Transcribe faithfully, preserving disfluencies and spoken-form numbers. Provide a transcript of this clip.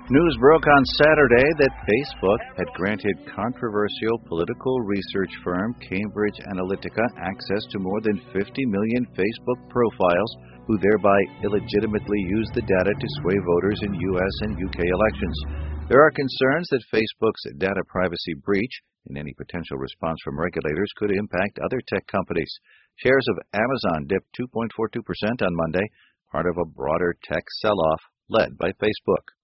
News broke on Saturday that Facebook had granted controversial political research firm Cambridge Analytica access to more than fifty million Facebook profiles, who thereby illegitimately used the data to sway voters in U S and U K elections. There are concerns that Facebook's data privacy breach and any potential response from regulators could impact other tech companies. Shares of Amazon dipped two point four two percent on Monday, part of a broader tech sell-off led by Facebook.